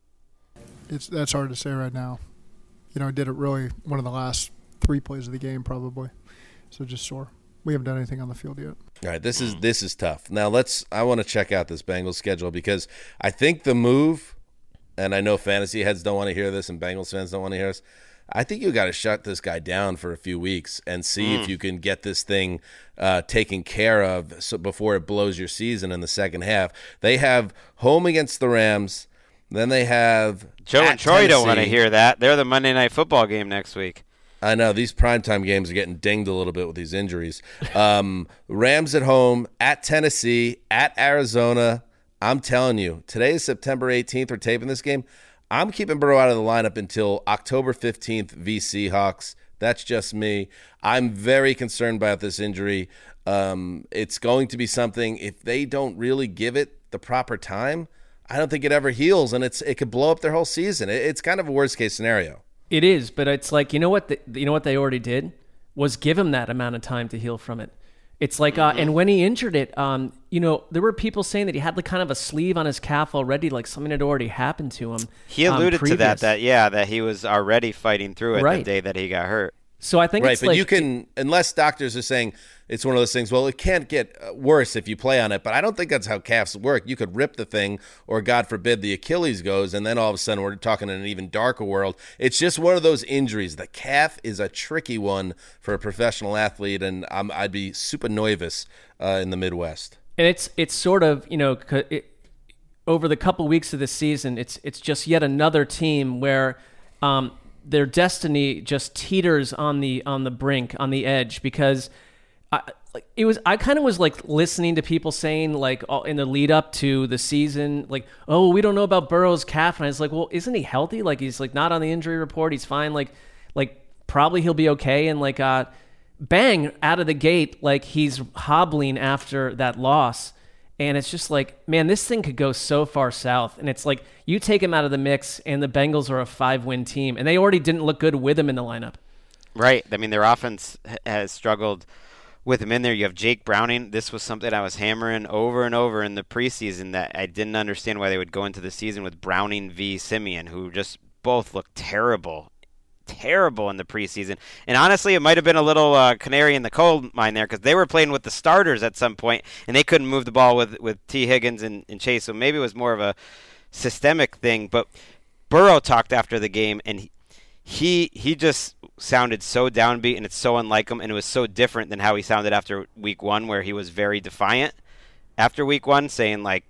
It's that's hard to say right now. You know, I did it really one of the last three plays of the game probably. So just sore. We haven't done anything on the field yet. All right, this is this is tough. Now let's. I want to check out this Bengals schedule because I think the move, and I know fantasy heads don't want to hear this, and Bengals fans don't want to hear this. I think you got to shut this guy down for a few weeks and see mm. if you can get this thing uh, taken care of so before it blows your season in the second half. They have home against the Rams. Then they have Joe at and Troy Tennessee. Don't want to hear that. They're the Monday Night Football game next week. I know these primetime games are getting dinged a little bit with these injuries. Um, Rams at home, at Tennessee, at Arizona. I'm telling you, today is September eighteenth. We're taping this game. I'm keeping Burrow out of the lineup until October fifteenth v. Seahawks. That's just me. I'm very concerned about this injury. Um, it's going to be something, if they don't really give it the proper time, I don't think it ever heals, and it's it could blow up their whole season. It, it's kind of a worst-case scenario. It is, but it's like, you know what the, you know what they already did was give him that amount of time to heal from it. It's like, uh, and when he injured it, um, you know, there were people saying that he had like kind of a sleeve on his calf already, like something had already happened to him. He alluded um, to that, previous. that, yeah, that he was already fighting through it Right. the day that he got hurt. So I think Right, it's but like, you can, unless doctors are saying it's one of those things, well, it can't get worse if you play on it, but I don't think that's how calves work. You could rip the thing, or God forbid the Achilles goes, and then all of a sudden we're talking in an even darker world. It's just one of those injuries. The calf is a tricky one for a professional athlete, and I'm, I'd be super nervous uh, in the Midwest. and it's it's sort of, you know, c- it, over the couple weeks of the season, it's it's just yet another team where um, their destiny just teeters on the on the brink, on the edge, because I, like, it was I kind of was like listening to people saying, like, all, in the lead up to the season, like, oh, we don't know about Burrow's calf, and I was like, well, isn't he healthy? Like, he's like not on the injury report, he's fine, like like probably he'll be okay, and like uh, bang, out of the gate, like he's hobbling after that loss. And it's just like, man, this thing could go so far south. And it's like, you take him out of the mix, and the Bengals are a five-win team. And they already didn't look good with him in the lineup. Right. I mean, their offense has struggled with him in there. You have Jake Browning. This was something I was hammering over and over in the preseason, that I didn't understand why they would go into the season with Browning v. Simeon, who just both looked terrible. Terrible in the preseason. And honestly, it might have been a little uh, canary in the coal mine there, because they were playing with the starters at some point, and they couldn't move the ball with, with T. Higgins and, and Chase, so maybe it was more of a systemic thing. But Burrow talked after the game, and he he, he just sounded so downbeat, and it's so unlike him, and it was so different than how he sounded after week one, where he was very defiant after week one, saying, like,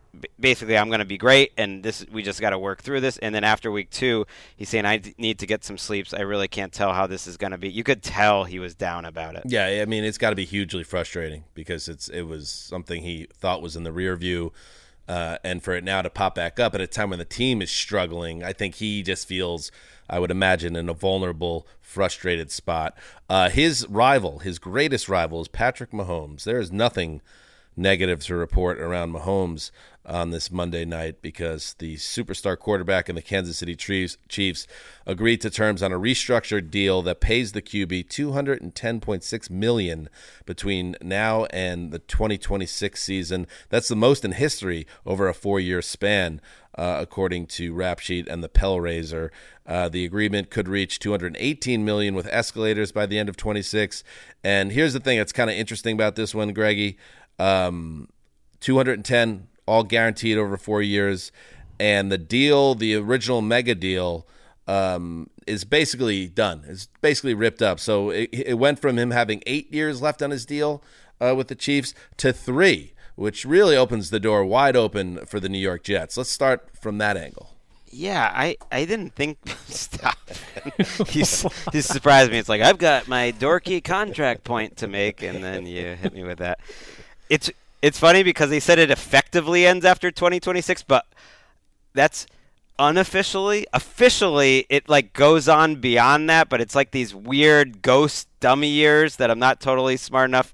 basically I'm going to be great, and this we just got to work through this. And then after week two, he's saying I d- need to get some sleeps. I really can't tell how this is going to be. You could tell he was down about it. Yeah, I mean, it's got to be hugely frustrating because it's it was something he thought was in the rear view, uh, and for it now to pop back up at a time when the team is struggling, I think he just feels, I would imagine, in a vulnerable, frustrated spot. Uh, his rival, his greatest rival, is Patrick Mahomes. There is nothing negative to report around Mahomes on this Monday night because the superstar quarterback and the Kansas City Chiefs, Chiefs agreed to terms on a restructured deal that pays the Q B two hundred ten point six million dollars between now and the twenty twenty-six season. That's the most in history over a four-year span, uh, according to Rap Sheet and the Pell Raiser. Uh, the agreement could reach two hundred eighteen million dollars with escalators by the end of twenty-six. And here's the thing that's kind of interesting about this one, Greggy. Um, two hundred ten, all guaranteed over four years, and the deal, the original mega deal, um, is basically done. It's basically ripped up. So it, it went from him having eight years left on his deal uh, with the Chiefs to three, which really opens the door wide open for the New York Jets. Let's start from that angle. Yeah, I, I didn't think stop. he's he's surprised me. It's like I've got my dorky contract point to make, and then you hit me with that. It's it's funny because they said it effectively ends after twenty twenty-six, but that's unofficially. Officially, it like goes on beyond that, but it's like these weird ghost dummy years that I'm not totally smart enough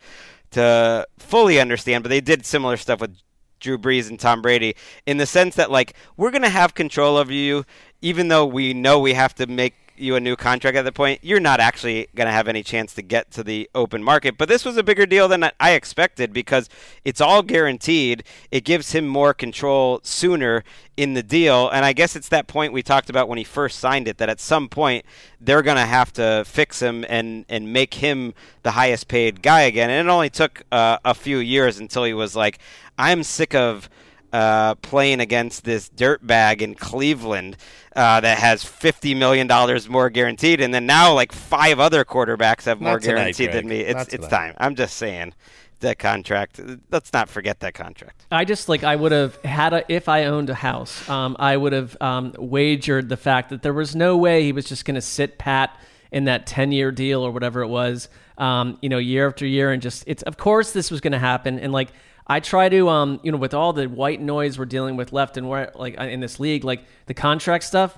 to fully understand. But they did similar stuff with Drew Brees and Tom Brady in the sense that like we're gonna have control over you, even though we know we have to make you a new contract at the point. You're not actually going to have any chance to get to the open market. But this was a bigger deal than I expected because it's all guaranteed. It gives him more control sooner in the deal. And I guess it's that point we talked about when he first signed it, that at some point they're going to have to fix him and, and make him the highest paid guy again. And it only took uh, a few years until he was like, I'm sick of Uh, playing against this dirtbag in Cleveland uh, that has fifty million dollars more guaranteed, and then now like five other quarterbacks have more Not tonight, guaranteed Greg. than me. It's Not it's tonight. time. I'm just saying that contract. Let's not forget that contract. I just like I would have had a if I owned a house, um, I would have um, wagered the fact that there was no way he was just going to sit pat in that ten-year deal or whatever it was, um, you know, year after year, and just it's of course this was going to happen, and like. I try to, um, you know, with all the white noise we're dealing with left and right, like in this league, like the contract stuff.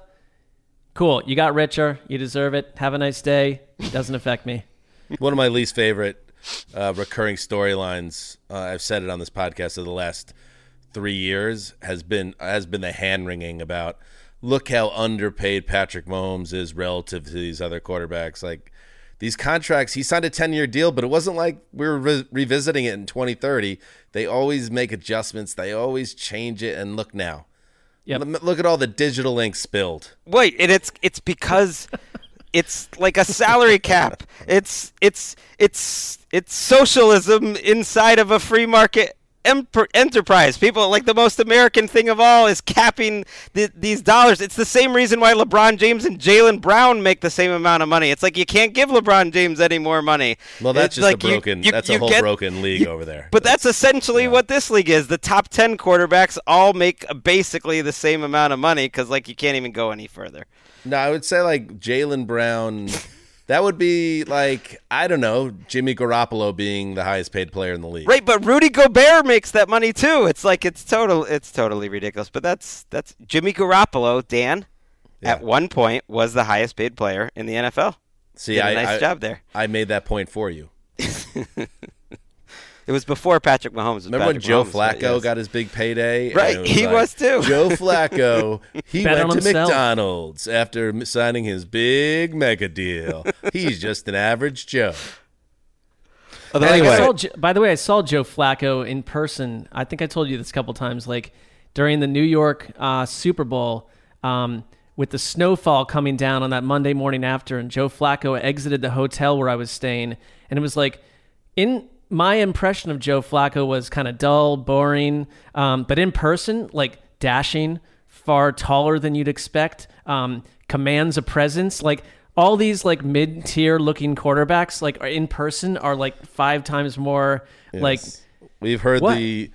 Cool, you got richer, you deserve it. Have a nice day. It doesn't affect me. One of my least favorite uh, recurring storylines, uh, I've said it on this podcast, of the last three years has been has been the hand wringing about look how underpaid Patrick Mahomes is relative to these other quarterbacks. Like. These contracts, he signed a ten-year deal, but it wasn't like we were re- revisiting it in twenty thirty. They always make adjustments. They always change it. And look now. Yep. L- look at all the digital ink spilled. Wait, and it's it's because it's like a salary cap. It's it's it's it's socialism inside of a free market enterprise. People, like, the most American thing of all is capping the, these dollars. It's the same reason why LeBron James and Jaylen Brown make the same amount of money. It's like you can't give LeBron James any more money. Well, that's it's just like a broken. you, you, that's you a whole get, broken league you, over there. But that's, that's essentially yeah. what this league is. The top ten quarterbacks all make basically the same amount of money because, like, you can't even go any further. No, I would say like Jaylen Brown. That would be like, I don't know, Jimmy Garoppolo being the highest paid player in the league. Right, but Rudy Gobert makes that money too. It's like it's total it's totally ridiculous. But that's that's Jimmy Garoppolo, Dan, yeah. at one point was the highest paid player in the N F L. See, Did a I, nice I, job there. I made that point for you. It was before Patrick Mahomes. Remember Patrick when Joe Mahomes, Flacco right? Yes. got his big payday? Right, was he like, was too. Joe Flacco, he Bet went on to himself. McDonald's after signing his big mega deal. He's just an average Joe. Although, Anyway. I I saw, gotta- Jo- by the way, I saw Joe Flacco in person. I think I told you this a couple times. Like during the New York uh, Super Bowl, um, with the snowfall coming down on that Monday morning after, and Joe Flacco exited the hotel where I was staying, and it was like, in my impression of Joe Flacco was kind of dull, boring, um, but in person, like dashing, far taller than you'd expect, um, commands a presence, like. All these like mid-tier looking quarterbacks, like are in person, are like five times more. Yes. Like We've heard What? the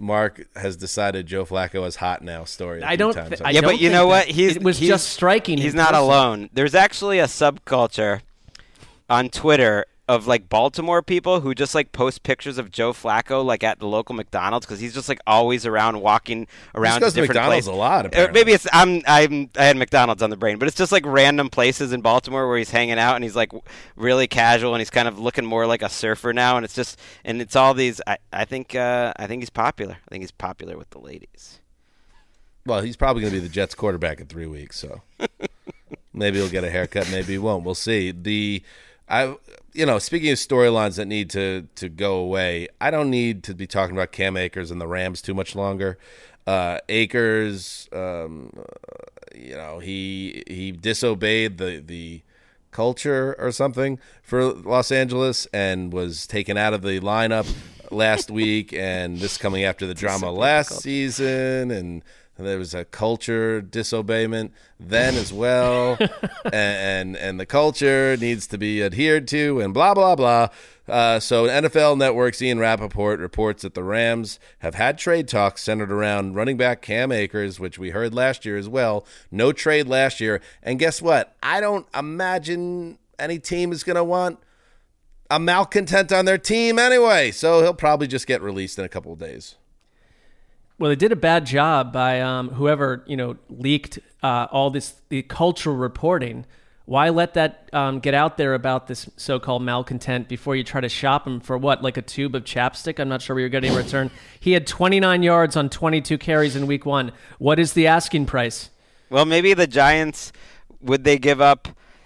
Mark has decided Joe Flacco is hot now story. I don't. Times. Th- I yeah, don't but you think know that. what? He's it was he's, just striking. He's in not person. alone. There's actually a subculture on Twitter of like Baltimore people who just like post pictures of Joe Flacco like at the local McDonald's because he's just like always around walking around goes to to different McDonald's places. a lot. Uh, Apparently. maybe it's I'm I'm I had McDonald's on the brain, but it's just like random places in Baltimore where he's hanging out and he's like really casual and he's kind of looking more like a surfer now, and it's just and it's all these. I I think uh, I think he's popular. I think he's popular with the ladies. Well, he's probably going to be the Jets quarterback in three weeks, so maybe he'll get a haircut, maybe he won't. We'll see. The I you know, speaking of storylines that need to to go away, I don't need to be talking about Cam Akers and the Rams too much longer. Uh, Akers, um, uh, you know, he he disobeyed the the culture or something for Los Angeles and was taken out of the lineup last week, and this coming after the drama last season, and there was a culture disobeyment then as well, and, and and the culture needs to be adhered to, and blah, blah, blah. Uh, so N F L Network's Ian Rappaport reports that the Rams have had trade talks centered around running back Cam Akers, which we heard last year as well. No trade last year. And guess what? I don't imagine any team is going to want a malcontent on their team anyway, so he'll probably just get released in a couple of days. Well, they did a bad job by um, whoever you know leaked uh, all this the cultural reporting. Why let that um, get out there about this so-called malcontent before you try to shop him for what, like a tube of chapstick? I'm not sure we were getting a return. He had twenty-nine yards on twenty-two carries in week one. What is the asking price? Well, maybe the Giants, would they give up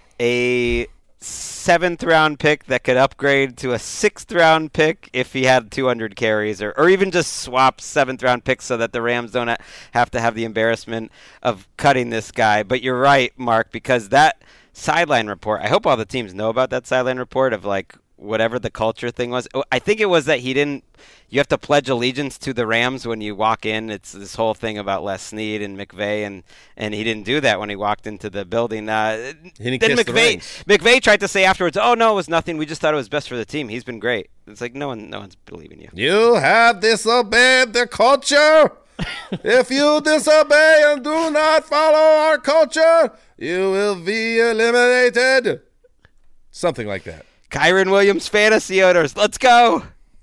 a seventh round pick that could upgrade to a sixth round pick if he had two hundred carries, or, or even just swap seventh round picks so that the Rams don't ha- have to have the embarrassment of cutting this guy? But you're right, Mark, because that sideline report, I hope all the teams know about that sideline report of like whatever the culture thing was. I think it was that he didn't, you have to pledge allegiance to the Rams when you walk in. It's this whole thing about Les Snead and McVay, and, and he didn't do that when he walked into the building. Uh, he didn't then kiss McVay, the McVay tried to say afterwards, oh, no, it was nothing. We just thought it was best for the team. He's been great. It's like no one, no one's believing you. You have disobeyed the culture. If you disobey and do not follow our culture, you will be eliminated. Something like that. Kyron Williams fantasy owners, let's go.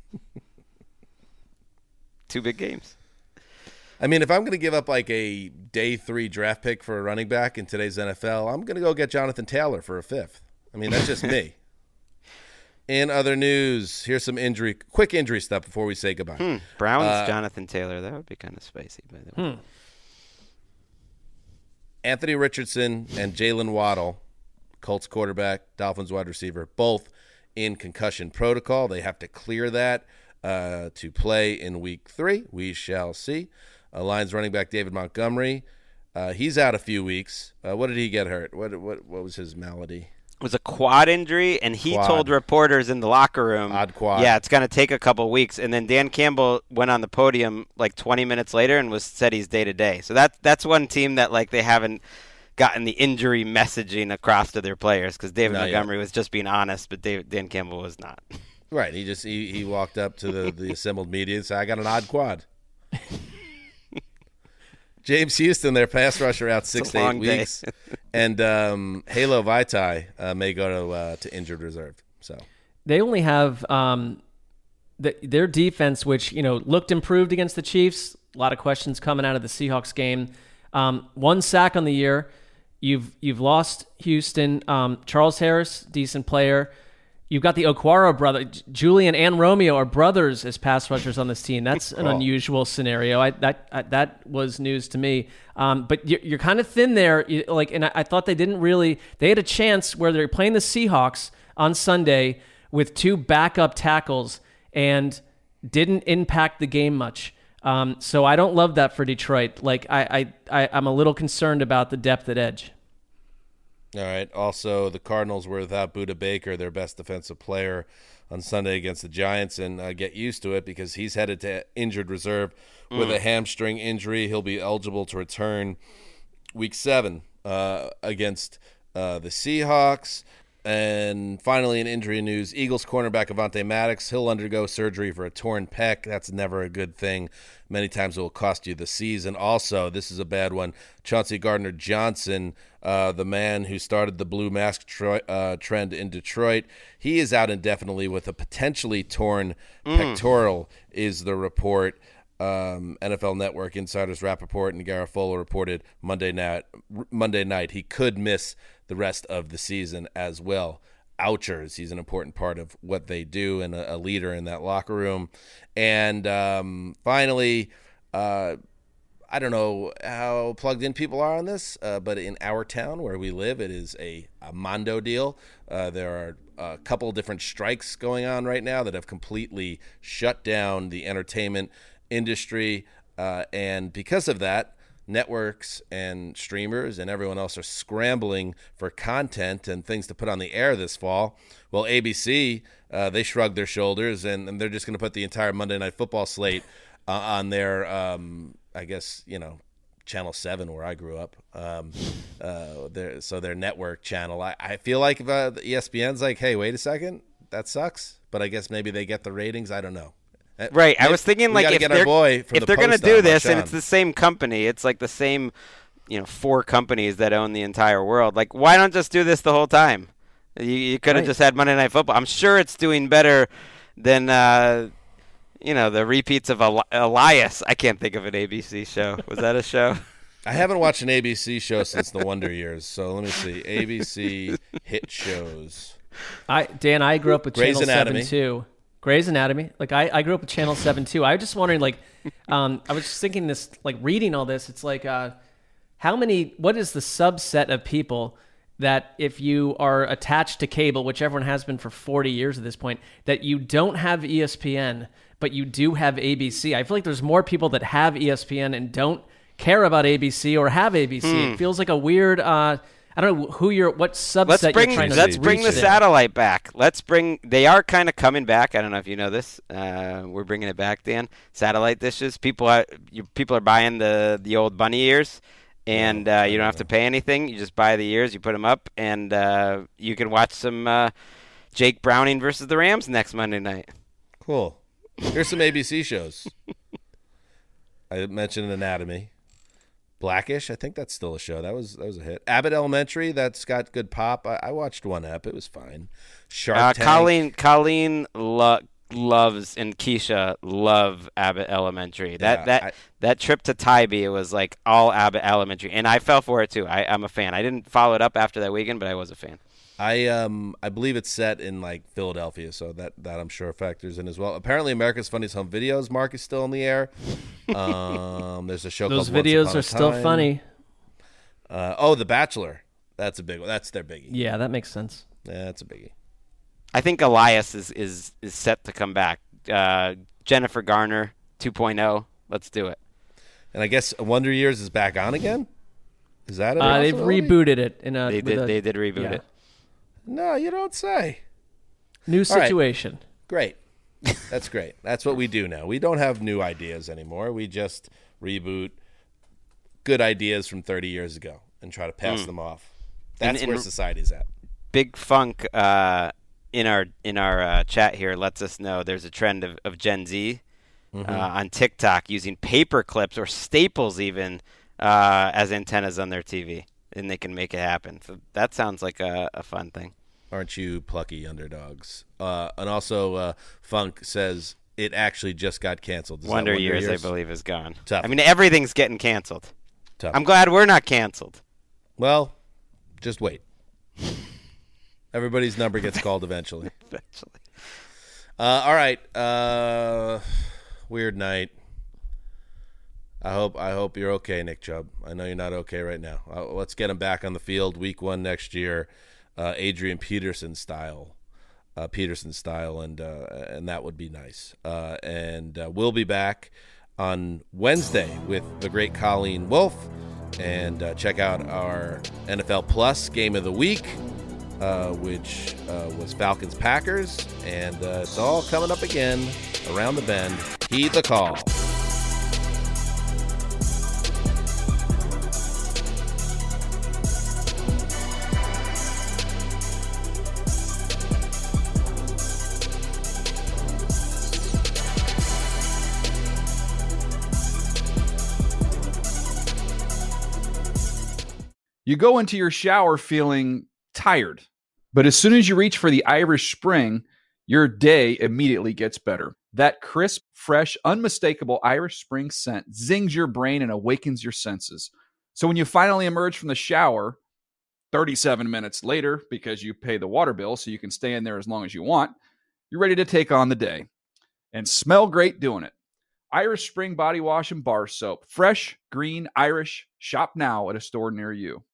Two big games. I mean, if I'm going to give up like a day three draft pick for a running back in today's N F L, I'm going to go get Jonathan Taylor for a fifth. I mean, that's just me. In other news, here's some injury, quick injury stuff before we say goodbye. Hmm. Browns, uh, Jonathan Taylor. That would be kind of spicy, by the way. Hmm. Anthony Richardson and Jalen Waddle, Colts quarterback, Dolphins wide receiver, both in concussion protocol. They have to clear that uh, to play in week three. We shall see. Uh, Lions running back David Montgomery, uh, he's out a few weeks. Uh, what did he get hurt? What what what was his malady? It was a quad injury, and he Quad. told reporters in the locker room, Odd quad. yeah, it's going to take a couple weeks. And then Dan Campbell went on the podium like twenty minutes later and was said he's day to day. So that that's one team that like they haven't gotten the injury messaging across to their players, because David Not Montgomery yet. was just being honest, but David, Dan Campbell was not. Right. He just he, he walked up to the, the assembled media and said, I got an odd quad. James Houston, their pass rusher, out six a to eight long day. weeks. And um, Halo Vaitai uh, may go to uh, to injured reserve. So They only have um, the, their defense, which you know looked improved against the Chiefs. A lot of questions coming out of the Seahawks game. Um, one sack on the year. You've you've lost Houston. Um, Charles Harris, decent player. You've got the Okwara brother. Julian and Romeo are brothers as pass rushers on this team. That's an Cool. unusual scenario. I, that I, that was news to me. Um, but you're, you're kind of thin there. You, like, and I, I thought they didn't really. They had a chance where they're playing the Seahawks on Sunday with two backup tackles and didn't impact the game much. Um, so I don't love that for Detroit. Like I, I, I, I'm a little concerned about the depth at edge. all right. Also, the Cardinals were without Budda Baker, their best defensive player, on Sunday against the Giants, and uh, get used to it because he's headed to injured reserve with Mm. a hamstring injury. He'll be eligible to return week seven uh, against uh, the Seahawks. And finally, in injury news, Eagles cornerback Avonte Maddox, he'll undergo surgery for a torn pec. That's never a good thing. Many times it will cost you the season. Also, this is a bad one. Chauncey Gardner-Johnson, uh, the man who started the blue mask tro- uh, trend in Detroit, he is out indefinitely with a potentially torn mm. pectoral, is the report. Um, N F L Network insiders Rappaport and Garafolo reported Monday night, Monday night he could miss the rest of the season as well. Ouchers. He's an important part of what they do and a, a leader in that locker room. And um, finally, uh, I don't know how plugged in people are on this, uh, but in our town where we live, it is a, a Mondo deal. Uh, there are a couple different strikes going on right now that have completely shut down the entertainment industry, uh, and because of that, networks and streamers and everyone else are scrambling for content and things to put on the air this fall. Well, A B C, uh, they shrugged their shoulders, and, and they're just going to put the entire Monday Night Football slate uh, on their, um, I guess, you know, Channel seven, where I grew up. Um, uh, their, so their network channel. I, I feel like if, uh, E S P N's like, hey, wait a second, that sucks. But I guess maybe they get the ratings. I don't know. Right, I was thinking like if they're, if the they're going to do this and it's the same company, it's like the same, you know, four companies that own the entire world. Like, why don't just do this the whole time? You, you could have right. just had Monday Night Football. I'm sure it's doing better than, uh, you know, the repeats of Eli- Elias. I can't think of an A B C show. Was that a show? I haven't watched an A B C show since the Wonder Years, so let me see. A B C hit shows. I Dan, I grew up with Grey's Channel Anatomy. seven too. Grey's Anatomy. Like I, I grew up with Channel seven too. I was just wondering, like, um, I was just thinking this, like reading all this, it's like, uh, how many, what is the subset of people that if you are attached to cable, which everyone has been for forty years at this point, that you don't have E S P N, but you do have A B C? I feel like there's more people that have E S P N and don't care about A B C or have A B C. Hmm. It feels like a weird, uh, I don't know who you're, what subset let's bring, you're trying to Let's bring the there. satellite back. Let's bring, they are kind of coming back. I don't know if you know this. Uh, we're bringing it back, Dan. Satellite dishes. People are, you, people are buying the, the old bunny ears, and uh, you don't have to pay anything. You just buy the ears, you put them up, and uh, you can watch some uh, Jake Browning versus the Rams next Monday night. Cool. Here's some A B C shows. I mentioned Anatomy. Blackish, I think that's still a show. That was that was a hit. Abbott Elementary, that's got good pop. I, I watched one ep. It was fine. Shark uh, Tank. Colleen, Colleen lo- loves, and Keisha love Abbott Elementary. That Yeah, that I- that trip to Tybee, it was like all Abbott Elementary, and I fell for it too. I, I'm a fan. I didn't follow it up after that weekend, but I was a fan. I um I believe it's set in like Philadelphia, so that, that I'm sure factors in as well. Apparently, America's Funniest Home Videos, Mark, is still in the air. Um, there's a show Those called Once videos Upon a are still Time. funny. Uh, oh, The Bachelor. That's a big one. That's their biggie. Yeah, that makes sense. Yeah, that's a biggie. I think Elias is is, is set to come back. Uh, Jennifer Garner two point oh. Let's do it. And I guess Wonder Years is back on again. Is that a Uh, they've possibility? rebooted it in a. They with did. a- They did reboot yeah. it. No, you don't say. New All right. situation. Great. That's great. That's what we do now. We don't have new ideas anymore. We just reboot good ideas from thirty years ago and try to pass Mm. them off. That's And- where and- society's at. Big Funk uh, in our in our uh, chat here lets us know there's a trend of, of Gen Z Mm-hmm. uh, on TikTok using paper clips or staples even uh, as antennas on their T V, and they can make it happen. So that sounds like a, a fun thing. Aren't you plucky underdogs? Uh, and also, uh, Funk says it actually just got canceled. Is that Wonder, Wonder Years, Years, I believe, is gone. Tough. I mean, everything's getting canceled. Tough. I'm glad we're not canceled. Well, just wait. Everybody's number gets called eventually. Eventually. Uh, all right. Uh, weird night. I hope I hope you're okay, Nick Chubb. I know you're not okay right now. Uh, let's get him back on the field week one next year, uh, Adrian Peterson style, uh, Peterson style, and uh, and that would be nice. Uh, and uh, we'll be back on Wednesday with the great Colleen Wolfe, and uh, check out our N F L Plus Game of the Week, uh, which uh, was Falcons Packers, and uh, it's all coming up again around the bend. Heed the call. You go into your shower feeling tired, but as soon as you reach for the Irish Spring, your day immediately gets better. That crisp, fresh, unmistakable Irish Spring scent zings your brain and awakens your senses. So when you finally emerge from the shower thirty-seven minutes later, because you pay the water bill so you can stay in there as long as you want, you're ready to take on the day and smell great doing it. Irish Spring Body Wash and Bar Soap. Fresh, green, Irish. Shop now at a store near you.